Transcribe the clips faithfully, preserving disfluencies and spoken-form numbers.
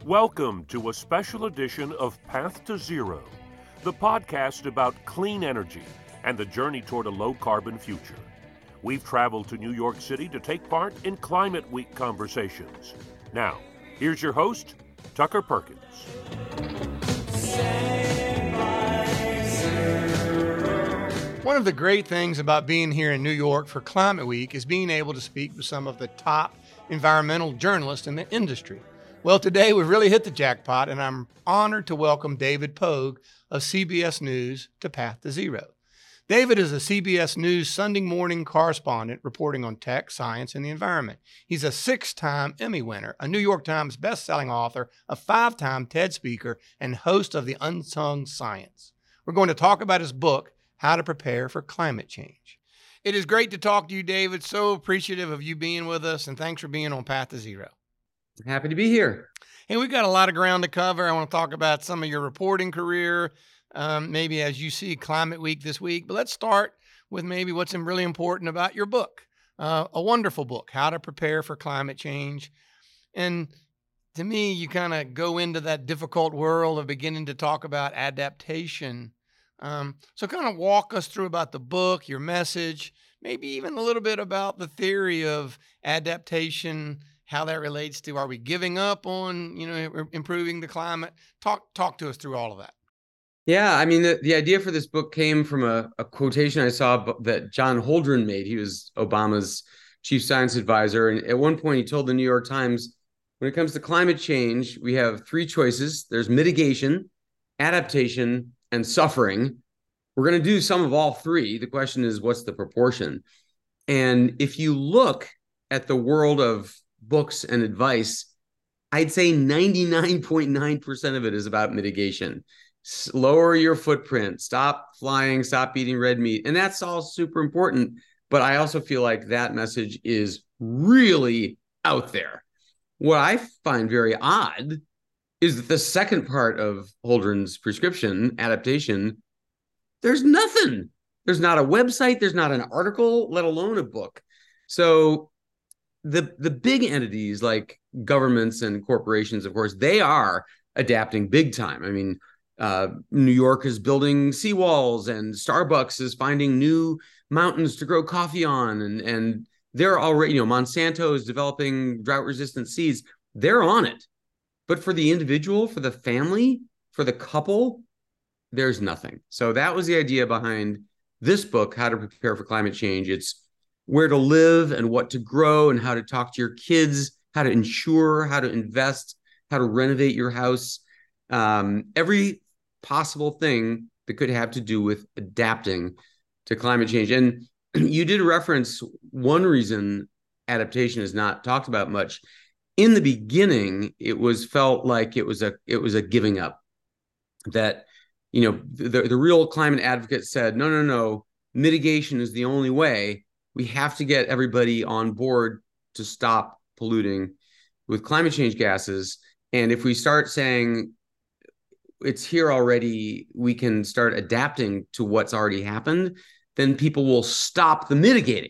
Welcome to a special edition of Path to Zero, the podcast about clean energy and the journey toward a low-carbon future. We've traveled to New York City to take part in Climate Week conversations. Now, here's your host, Tucker Perkins. One of the great things about being here in New York for Climate Week is being able to speak with some of the top environmental journalists in the industry. Well, today we've really hit the jackpot, and I'm honored to welcome David Pogue of C B S News to Path to Zero. David is a C B S News Sunday morning correspondent reporting on tech, science, and the environment. He's a six-time Emmy winner, a New York Times best-selling author, a five-time TED speaker, and host of The Unsung Science. We're going to talk about his book, How to Prepare for Climate Change. It is great to talk to you, David. So appreciative of you being with us, and thanks for being on Path to Zero. Happy to be here. Hey, we've got a lot of ground to cover. I want to talk about some of your reporting career, um, maybe as you see Climate Week this week. But let's start with maybe what's really important about your book, uh, a wonderful book, How to Prepare for Climate Change. And to me, you kind of go into that difficult world of beginning to talk about adaptation. Um, so kind of walk us through about the book, your message, maybe even a little bit about the theory of adaptation, how that relates to, are we giving up on, you know, improving the climate? Talk talk to us through all of that. Yeah, I mean, the, the idea for this book came from a, a quotation I saw that John Holdren made. He was Obama's chief science advisor. And at one point he told the New York Times, when it comes to climate change, we have three choices. There's mitigation, adaptation, and suffering. We're going to do some of all three. The question is, what's the proportion? And if you look at the world of books and advice, I'd say ninety-nine point nine percent of it is about mitigation. Lower your footprint, stop flying, stop eating red meat. And that's all super important. But I also feel like that message is really out there. What I find very odd is that the second part of Holdren's prescription, adaptation, there's nothing. There's not a website, there's not an article, let alone a book. So the, the big entities like governments and corporations, of course, they are adapting big time. I mean, uh, New York is building seawalls, and Starbucks is finding new mountains to grow coffee on. And, and they're already, you know, Monsanto is developing drought-resistant seeds. They're on it. But for the individual, for the family, for the couple, there's nothing. So that was the idea behind this book, How to Prepare for Climate Change. It's where to live and what to grow and how to talk to your kids, how to insure, how to invest, how to renovate your house. Um, every possible thing that could have to do with adapting to climate change. And you did reference one reason adaptation is not talked about much. In the beginning, it was felt like it was a it was a giving up. That, you know, the, the real climate advocates said, no, no, no, mitigation is the only way. We have to get everybody on board to stop polluting with climate change gases. And if we start saying it's here already, we can start adapting to what's already happened, then people will stop the mitigating.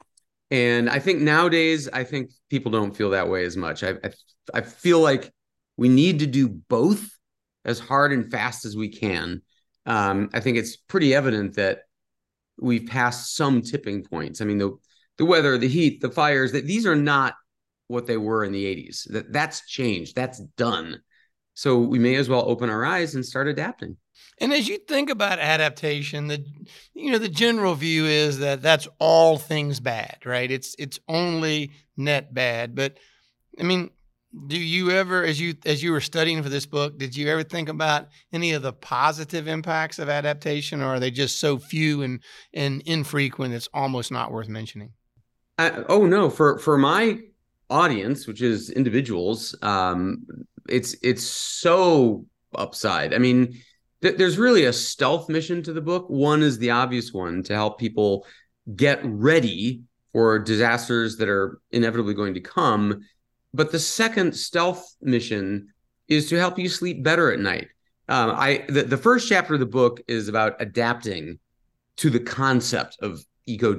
And I think nowadays, I think people don't feel that way as much. I, I, I feel like we need to do both as hard and fast as we can. Um, I think it's pretty evident that we've passed some tipping points. I mean, the, the weather, the heat, the fires, that these are not what they were in the eighties. That, that's changed. That's done. So we may as well open our eyes and start adapting. And as you think about adaptation, the you know the general view is that that's all things bad, right? It's it's only net bad. But I mean, do you ever, as you as you were studying for this book, did you ever think about any of the positive impacts of adaptation, or are they just so few and and infrequent it's almost not worth mentioning? Uh, oh no, for for my audience, which is individuals, um, it's it's so upside. I mean, there's really a stealth mission to the book. One is the obvious one, to help people get ready for disasters that are inevitably going to come. But the second stealth mission is to help you sleep better at night. Um, I the, the first chapter of the book is about adapting to the concept of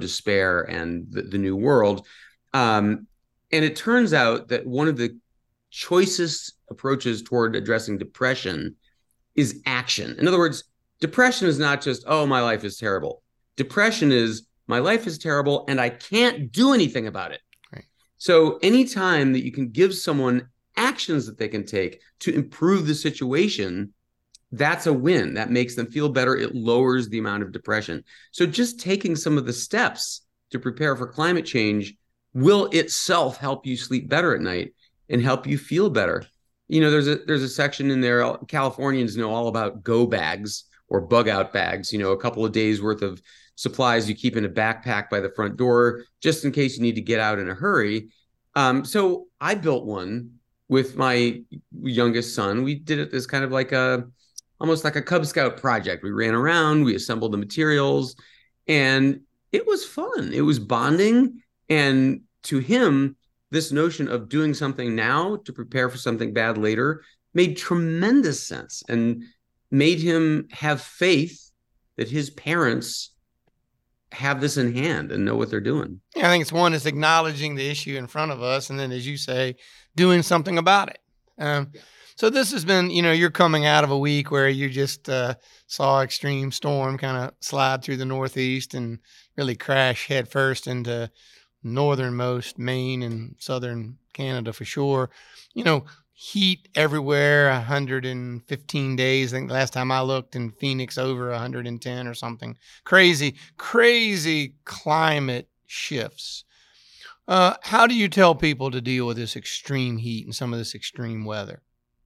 eco-despair and the, the new world. Um, and it turns out that one of the choicest approaches toward addressing depression is action. In other words, depression is not just, oh, my life is terrible. Depression is, my life is terrible and I can't do anything about it. Right. So anytime that you can give someone actions that they can take to improve the situation, that's a win. That makes them feel better. It lowers the amount of depression. So just taking some of the steps to prepare for climate change will itself help you sleep better at night and help you feel better. You know, there's a there's a section in there, Californians know all about go bags or bug out bags, you know, a couple of days worth of supplies you keep in a backpack by the front door, just in case you need to get out in a hurry. Um, so I built one with my youngest son. We did it as kind of like a, almost like a Cub Scout project. We ran around, we assembled the materials, and it was fun. It was bonding. And to him, this notion of doing something now to prepare for something bad later made tremendous sense and made him have faith that his parents have this in hand and know what they're doing. Yeah, I think it's one is acknowledging the issue in front of us, and then, as you say, doing something about it. Um, Yeah. So this has been, you know, you're coming out of a week where you just uh, saw extreme storm kind of slide through the Northeast and really crash headfirst into northernmost Maine and southern Canada for sure. You know, heat everywhere, one hundred fifteen days. I think the last time I looked in Phoenix, over one hundred ten or something. Crazy, crazy climate shifts. Uh, how do you tell people to deal with this extreme heat and some of this extreme weather?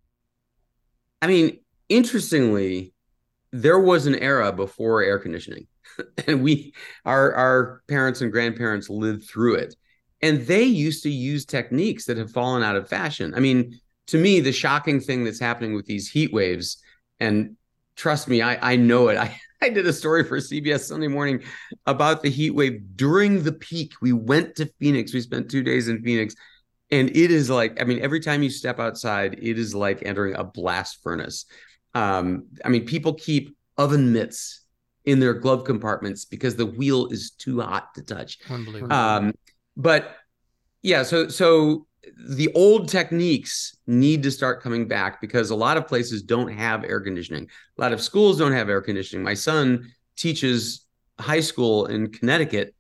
I mean, interestingly, there was an era before air conditioning, and we, our our parents and grandparents lived through it, and they used to use techniques that have fallen out of fashion. I mean, to me, the shocking thing that's happening with these heat waves, and trust me, I I know it. I I did a story for C B S Sunday Morning about the heat wave during the peak. We went to Phoenix. We spent two days in Phoenix. And it is like, I mean, every time you step outside, it is like entering a blast furnace. Um, I mean, people keep oven mitts in their glove compartments because the wheel is too hot to touch. Unbelievable. Um, but yeah, so so the old techniques need to start coming back because a lot of places don't have air conditioning. A lot of schools don't have air conditioning. My son teaches high school in Connecticut,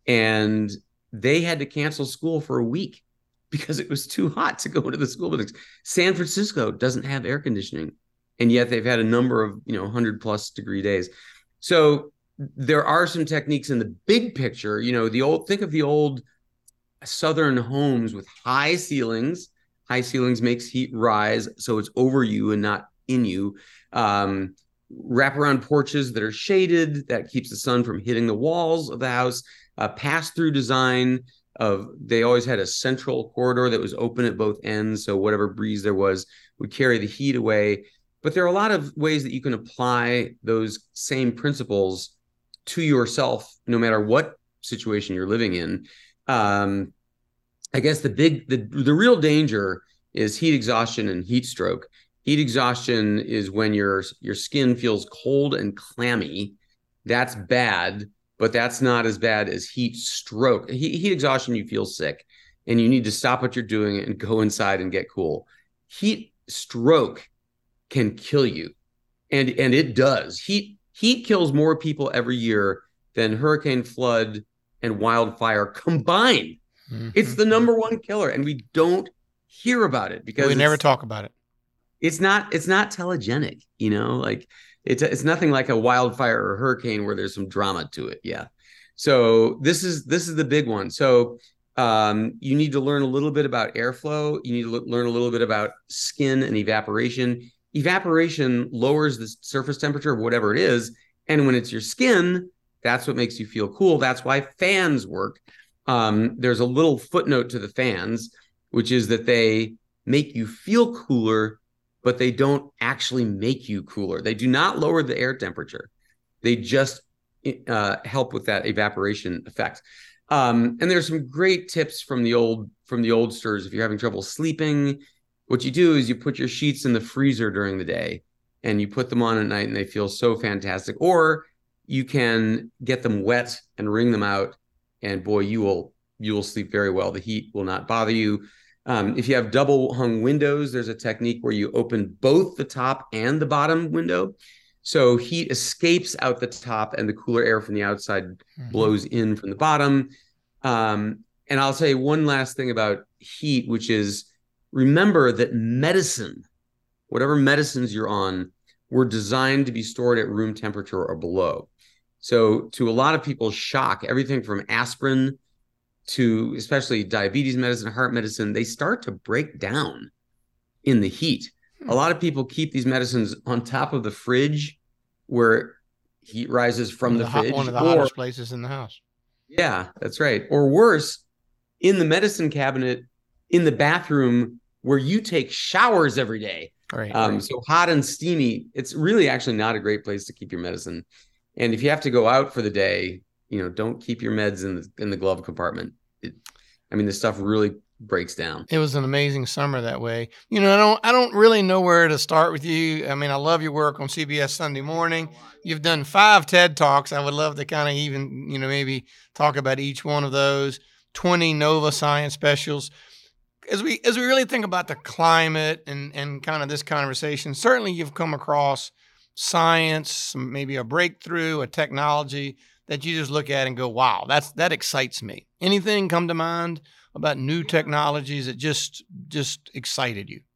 and they had to cancel school for a week because it was too hot to go into the school buildings. San Francisco doesn't have air conditioning, and yet they've had a number of, you know, one hundred plus degree days. So there are some techniques in the big picture. You know, the old, think of the old Southern homes with high ceilings. High ceilings makes heat rise, so it's over you and not in you. Um, wraparound porches that are shaded, that keeps the sun from hitting the walls of the house. Uh, pass-through design of, they always had a central corridor that was open at both ends, so whatever breeze there was would carry the heat away. But there are a lot of ways that you can apply those same principles to yourself, no matter what situation you're living in. Um, I guess the big, the, the real danger is heat exhaustion and heat stroke. Heat exhaustion is when your, your skin feels cold and clammy. That's bad, but that's not as bad as heat stroke. Heat, heat exhaustion, you feel sick and you need to stop what you're doing and go inside and get cool. Heat stroke can kill you. And, and it does. Heat, heat kills more people every year than hurricane, flood, and wildfire combined. Mm-hmm. It's the number one killer, and we don't hear about it because we never talk about it. It's not, it's not telegenic, you know, like it's, it's nothing like a wildfire or a hurricane where there's some drama to it. Yeah. So this is, this is the big one. So um, you need to learn a little bit about airflow. You need to l- learn a little bit about skin and evaporation. Evaporation lowers the surface temperature of whatever it is. And when it's your skin, that's what makes you feel cool. That's why fans work. Um, there's a little footnote to the fans, which is that they make you feel cooler, but they don't actually make you cooler. They do not lower the air temperature. They just uh, help with that evaporation effect. Um, and there's some great tips from the old from the oldsters. If you're having trouble sleeping, what you do is you put your sheets in the freezer during the day and you put them on at night and they feel so fantastic. Or you can get them wet and wring them out, and boy, you will you will sleep very well. The heat will not bother you. Um, if you have double hung windows, there's a technique where you open both the top and the bottom window. So heat escapes out the top and the cooler air from the outside mm-hmm. blows in from the bottom. Um, and I'll say one last thing about heat, which is remember that medicine, whatever medicines you're on, were designed to be stored at room temperature or below. So to a lot of people's shock, everything from aspirin to especially diabetes medicine, heart medicine, they start to break down in the heat. A lot of people keep these medicines on top of the fridge where heat rises from the, the fridge. Hot, one of the or, hottest places in the house. Yeah, that's right. Or worse, in the medicine cabinet, in the bathroom where you take showers every day. Right, um, right. So hot and steamy, it's really actually not a great place to keep your medicine. And if you have to go out for the day, you know, don't keep your meds in the in the glove compartment. It, I mean, this stuff really breaks down. It was an amazing summer that way. You know, I don't I don't really know where to start with you. I mean, I love your work on C B S Sunday Morning. You've done five TED Talks. I would love to kind of even, you know, maybe talk about each one of those. twenty Nova Science specials. As we as we really think about the climate and and kind of this conversation, certainly you've come across science, maybe a breakthrough, a technology that you just look at and go, wow, that's that excites me. Anything come to mind about new technologies that just just excited you?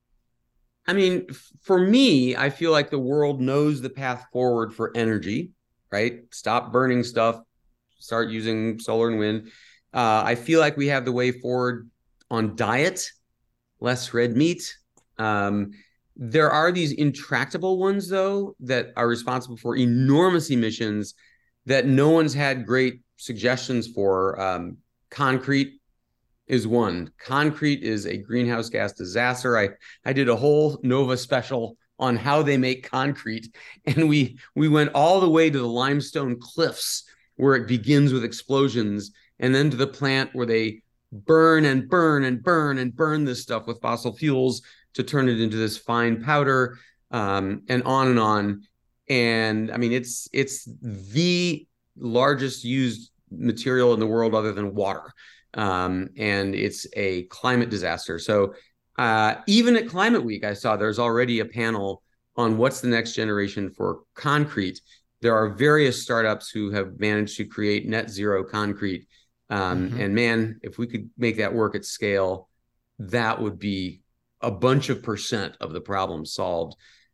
I mean, for me, I feel like the world knows the path forward for energy, right? Stop burning stuff, start using solar and wind. Uh, I feel like we have the way forward on diet, less red meat. Um, there are these intractable ones, though, that are responsible for enormous emissions that no one's had great suggestions for. Um, concrete is one. Concrete is a greenhouse gas disaster. I, I did a whole Nova special on how they make concrete, and we we went all the way to the limestone cliffs where it begins with explosions, and then to the plant where they burn and burn and burn and burn this stuff with fossil fuels to turn it into this fine powder, um, and on and on. And I mean, it's it's the largest used material in the world other than water. Um, and it's a climate disaster. So uh, even at Climate Week, I saw there's already a panel on what's the next generation for concrete. There are various startups who have managed to create net zero concrete. Um, mm-hmm. And man, if we could make that work at scale, that would be a bunch of percent of the problem solved.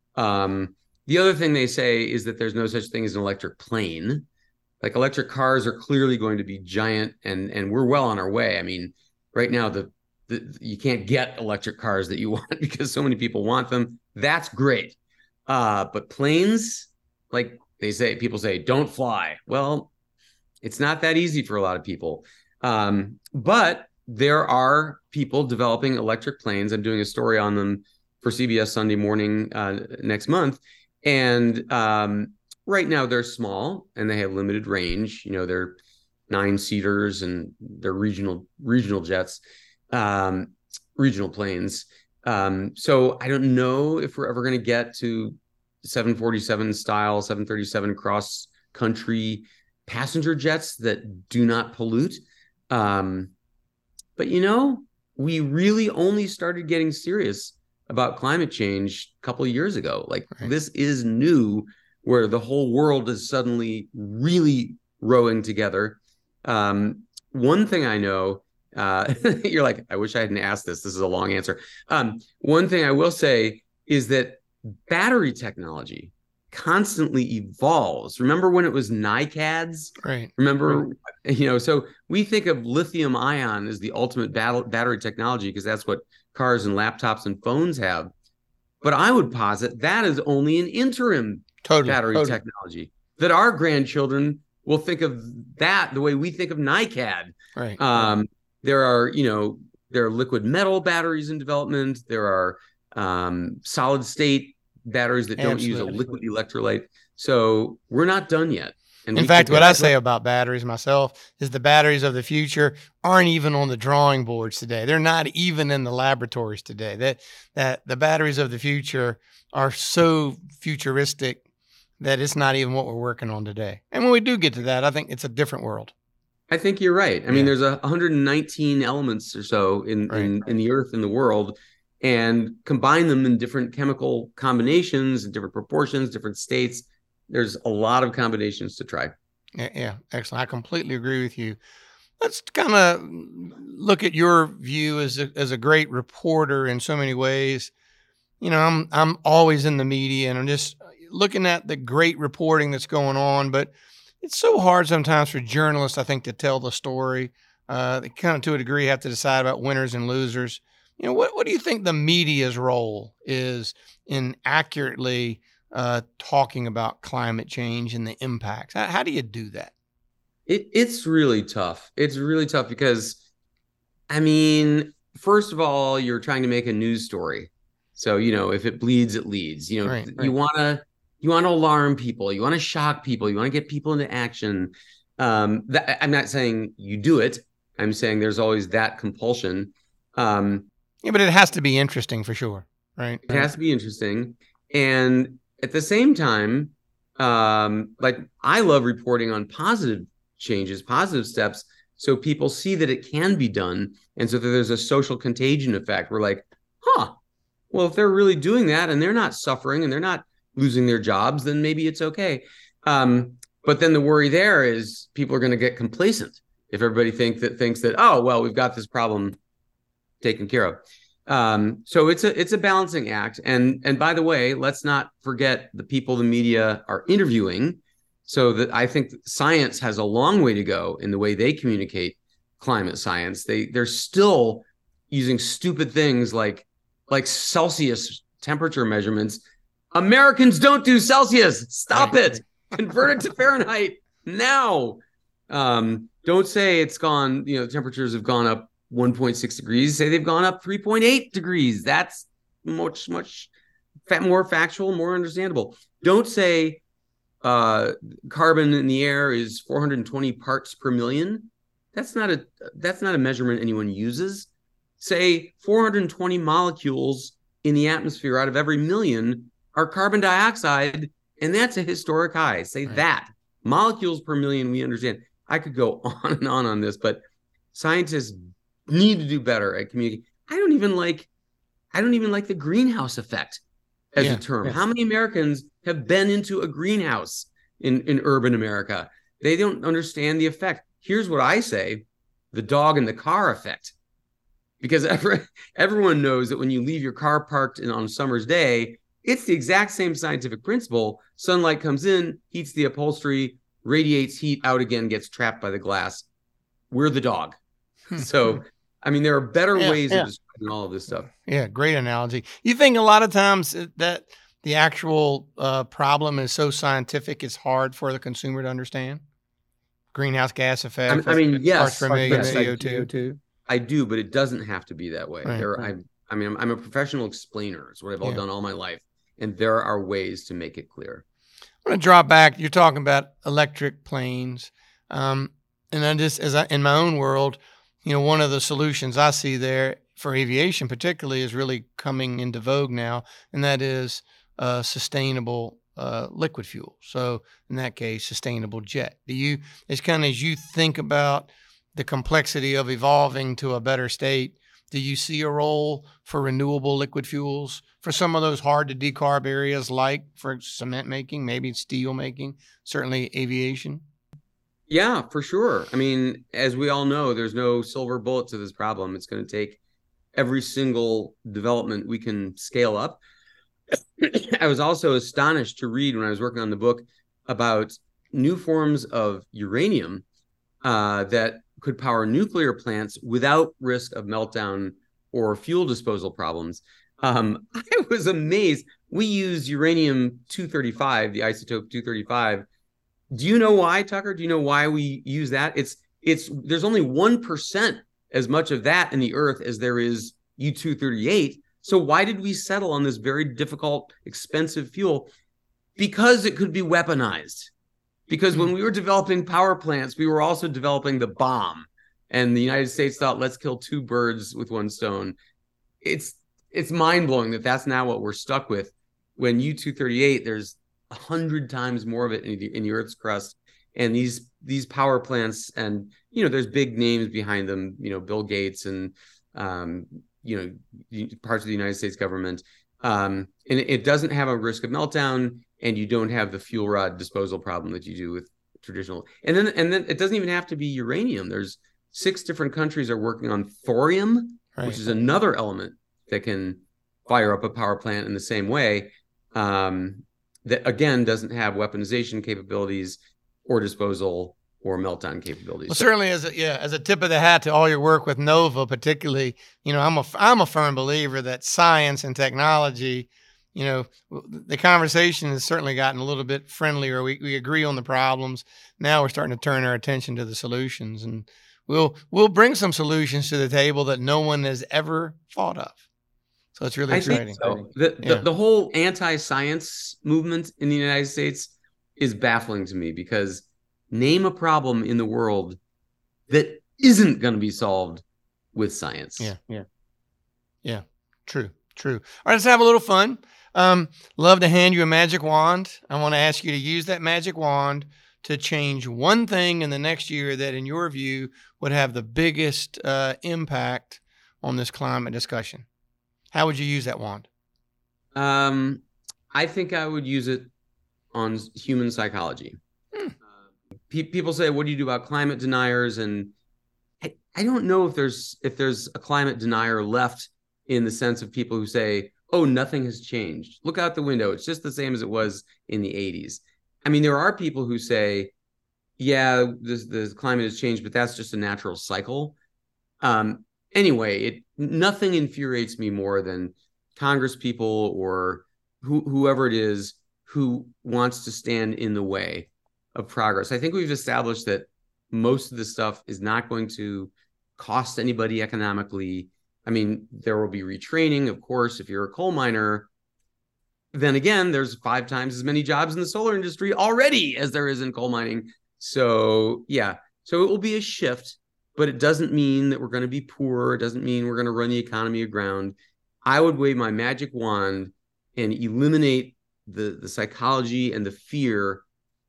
Um, the other thing they say is that there's no such thing as an electric plane. Like electric cars are clearly going to be giant, and and we're well on our way. I mean, right now the, the you can't get electric cars that you want because so many people want them. That's great, uh, but planes, like they say, people say, don't fly. Well, it's not that easy for a lot of people, um, but there are people developing electric planes. I'm doing a story on them for C B S Sunday Morning uh, next month, and um, right now they're small and they have limited range. You know, they're nine seaters and they're regional regional jets, um, regional planes. Um, so I don't know if we're ever going to get to seven forty-seven style, seven thirty-seven cross country passenger jets that do not pollute. Um, but, you know, we really only started getting serious about climate change a couple of years ago. Like right. This is new, where the whole world is suddenly really rowing together. Um, one thing I know, uh, you're like, I wish I hadn't asked this. This is a long answer. Um, one thing I will say is that battery technology constantly evolves. Remember when it was NiCads? Right. Remember, right. you know, so we think of lithium ion as the ultimate battle, battery technology because that's what cars and laptops and phones have. But I would posit that is only an interim Totally, battery totally. technology, that our grandchildren will think of that the way we think of NiCad. Right. Um, there are, you know, there are liquid metal batteries in development. There are um, solid state batteries that don't Absolutely. use a liquid electrolyte. So we're not done yet. And in fact, what I say about batteries myself is the batteries of the future aren't even on the drawing boards today. They're not even in the laboratories today. That that the batteries of the future are so futuristic that it's not even what we're working on today. And when we do get to that, I think it's a different world. I think you're right. I Yeah. mean, there's a one hundred nineteen elements or so in, Right. in, in the earth, in the world, and combine them in different chemical combinations, in different proportions, different states. There's a lot of combinations to try. Yeah, yeah, excellent. I completely agree with you. Let's kind of look at your view as a, as a great reporter in so many ways. You know, I'm I'm always in the media, and I'm just looking at the great reporting that's going on, but it's so hard sometimes for journalists, I think, to tell the story. Uh, they kind of, to a degree, have to decide about winners and losers. You know, what what do you think the media's role is in accurately uh, talking about climate change and the impacts? How, how do you do that? It it's really tough. It's really tough because, I mean, first of all, you're trying to make a news story. So, you know, if it bleeds, it leads. You know, Right, you right. want to you want to alarm people, you want to shock people, you want to get people into action. Um, that, I'm not saying you do it. I'm saying there's always that compulsion. Um, Yeah, but it has to be interesting for sure, right? it has to be interesting, and at the same time, um, like I love reporting on positive changes, positive steps, so people see that it can be done, and so that there's a social contagion effect. We're like, huh, well, if they're really doing that and they're not suffering and they're not losing their jobs, then maybe it's okay. Um, but then the worry there is people are going to get complacent if everybody think that thinks that, oh, well, we've got this problem taken care of. Um, so it's a it's a balancing act. And and by the way, let's not forget the people the media are interviewing. So that I think science has a long way to go in the way they communicate climate science. They they're still using stupid things like like Celsius temperature measurements. Americans don't do Celsius. Stop it. Convert it to Fahrenheit now. Um, don't say it's gone, you know, temperatures have gone up one point six degrees. Say they've gone up three point eight degrees. That's much, much more factual, more understandable. Don't say uh, carbon in the air is four hundred twenty parts per million. That's not a that's not a measurement anyone uses. Say four hundred twenty molecules in the atmosphere out of every million are carbon dioxide, and that's a historic high. Say right. That. Molecules per million, we understand. I could go on and on on this, but scientists need to do better at communicating. I don't even like, I don't even like the greenhouse effect as yeah, a term. Yeah. How many Americans have been into a greenhouse in, in urban America? They don't understand the effect. Here's what I say, the dog in the car effect. Because every, everyone knows that when you leave your car parked in, on a summer's day, it's the exact same scientific principle. Sunlight comes in, heats the upholstery, radiates heat out again, gets trapped by the glass. We're the dog. So, I mean, there are better yeah, ways yeah. of describing all of this stuff. Yeah, great analogy. You think a lot of times that the actual uh, problem is so scientific, it's hard for the consumer to understand? Greenhouse gas effect. I, I mean, yes. Parts per million yes, C O two. I do, but it doesn't have to be that way. Right, there, right. I, I mean, I'm, I'm a professional explainer. It's what I've all yeah. done all my life. And there are ways to make it clear. I'm going to drop back. You're talking about electric planes. Um, and I just, as I, in my own world, you know, one of the solutions I see there for aviation particularly is really coming into vogue now, and that is uh, sustainable uh, liquid fuel. So in that case, sustainable jet. Do you, as kind of as you think about the complexity of evolving to a better state, do you see a role for renewable liquid fuels for some of those hard to decarb areas, like for cement making, maybe steel making, certainly aviation? Yeah, for sure. I mean, as we all know, there's no silver bullet to this problem. It's going to take every single development we can scale up. I was also astonished to read when I was working on the book about new forms of uranium uh, that could power nuclear plants without risk of meltdown or fuel disposal problems. Um, I was amazed. We use uranium two thirty-five, the isotope two thirty-five. Do you know why, Tucker? Do you know why we use that? It's it's there's only one percent as much of that in the earth as there is U two thirty-eight. So why did we settle on this very difficult, expensive fuel? Because it could be weaponized. Because when we were developing power plants, we were also developing the bomb. And the United States thought, let's kill two birds with one stone. It's it's mind-blowing that that's now what we're stuck with. When U two thirty-eight, there's a hundred times more of it in the, in the Earth's crust. And these these power plants, and you know, there's big names behind them, you know, Bill Gates and um, you know, parts of the United States government. Um, and it doesn't have a risk of meltdown, and you don't have the fuel rod disposal problem that you do with traditional. And then and then it doesn't even have to be uranium. There's six different countries are working on thorium, right, which is another element that can fire up a power plant in the same way. Um, that again doesn't have weaponization capabilities or disposal or meltdown capabilities. Well, so, certainly as a, yeah, as a tip of the hat to all your work with NOVA, particularly, you know, I'm a, I'm a firm believer that science and technology, you know, the conversation has certainly gotten a little bit friendlier. We we agree on the problems. Now we're starting to turn our attention to the solutions, and we'll we'll bring some solutions to the table that no one has ever thought of. So it's really I exciting. Think so. The, yeah. the the whole anti-science movement in the United States is baffling to me, because name a problem in the world that isn't going to be solved with science. Yeah, yeah, yeah. True, true. All right, let's have a little fun. Um, love to hand you a magic wand. I want to ask you to use that magic wand to change one thing in the next year that, in your view, would have the biggest uh, impact on this climate discussion. How would you use that wand? Um, I think I would use it on human psychology. Hmm. Uh, pe- people say, "What do you do about climate deniers?" And I, I don't know if there's if there's a climate denier left, in the sense of people who say, "Oh, nothing has changed. Look out the window. It's just the same as it was in the eighties." I mean, there are people who say, "Yeah, this, the climate has changed, but that's just a natural cycle." Um, anyway, it nothing infuriates me more than Congress people or who, whoever it is who wants to stand in the way of progress. I think we've established that most of this stuff is not going to cost anybody economically. I mean, there will be retraining, of course, if you're a coal miner. Then again, there's five times as many jobs in the solar industry already as there is in coal mining. So, yeah, so it will be a shift, but it doesn't mean that we're going to be poor. It doesn't mean we're going to run the economy aground. I would wave my magic wand and eliminate the, the psychology and the fear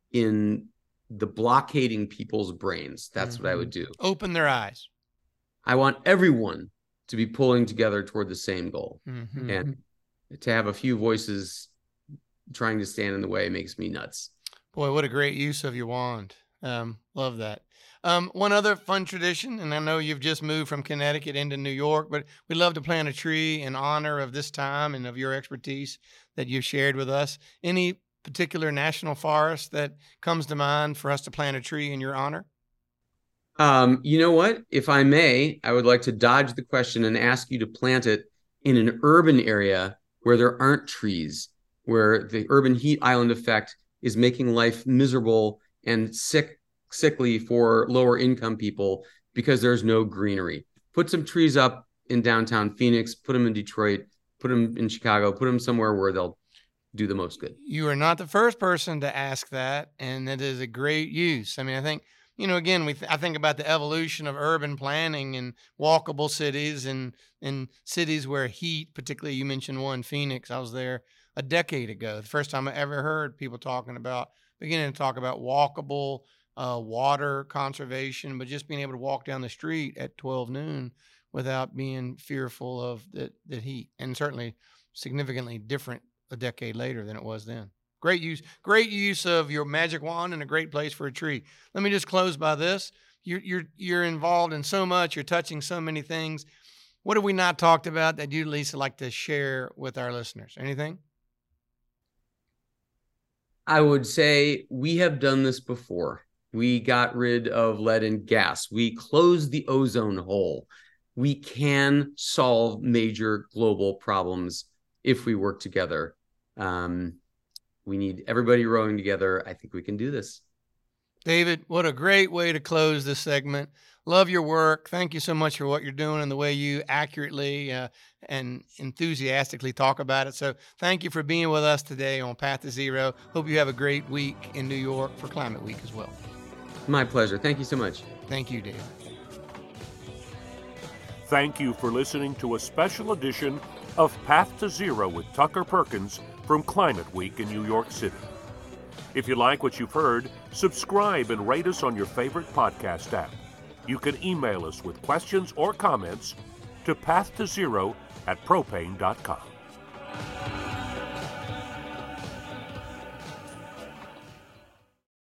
in the blockading people's brains. That's mm-hmm. what I would do. Open their eyes. I want everyone to be pulling together toward the same goal. Mm-hmm. And to have a few voices trying to stand in the way makes me nuts. Boy, what a great use of your wand. Um, love that. Um, one other fun tradition, and I know you've just moved from Connecticut into New York, but we love to plant a tree in honor of this time and of your expertise that you've shared with us. Any particular national forest that comes to mind for us to plant a tree in your honor? Um, you know what? If I may, I would like to dodge the question and ask you to plant it in an urban area where there aren't trees, where the urban heat island effect is making life miserable and sick, sickly for lower income people because there's no greenery. Put some trees up in downtown Phoenix, put them in Detroit, put them in Chicago, put them somewhere where they'll do the most good. You are not the first person to ask that, and it is a great use. I mean, I think, you know, again, we th- I think about the evolution of urban planning and walkable cities and in cities where heat, particularly you mentioned one, Phoenix. I was there a decade ago. The first time I ever heard people talking about, beginning to talk about walkable uh, water conservation, but just being able to walk down the street at twelve noon without being fearful of the, the heat. And certainly significantly different a decade later than it was then. Great use, great use of your magic wand and a great place for a tree. Let me just close by this. You're, you're, you're involved in so much. You're touching so many things. What have we not talked about that you'd at least like to share with our listeners? Anything? I would say we have done this before. We got rid of lead and gas. We closed the ozone hole. We can solve major global problems if we work together. Um, We need everybody rowing together. I think we can do this. David, what a great way to close this segment. Love your work. Thank you so much for what you're doing and the way you accurately uh, and enthusiastically talk about it. So thank you for being with us today on Path to Zero. Hope you have a great week in New York for Climate Week as well. My pleasure. Thank you so much. Thank you, David. Thank you for listening to a special edition of Path to Zero with Tucker Perkins from Climate Week in New York City. If you like what you've heard, subscribe and rate us on your favorite podcast app. You can email us with questions or comments to path to zero at propane dot com.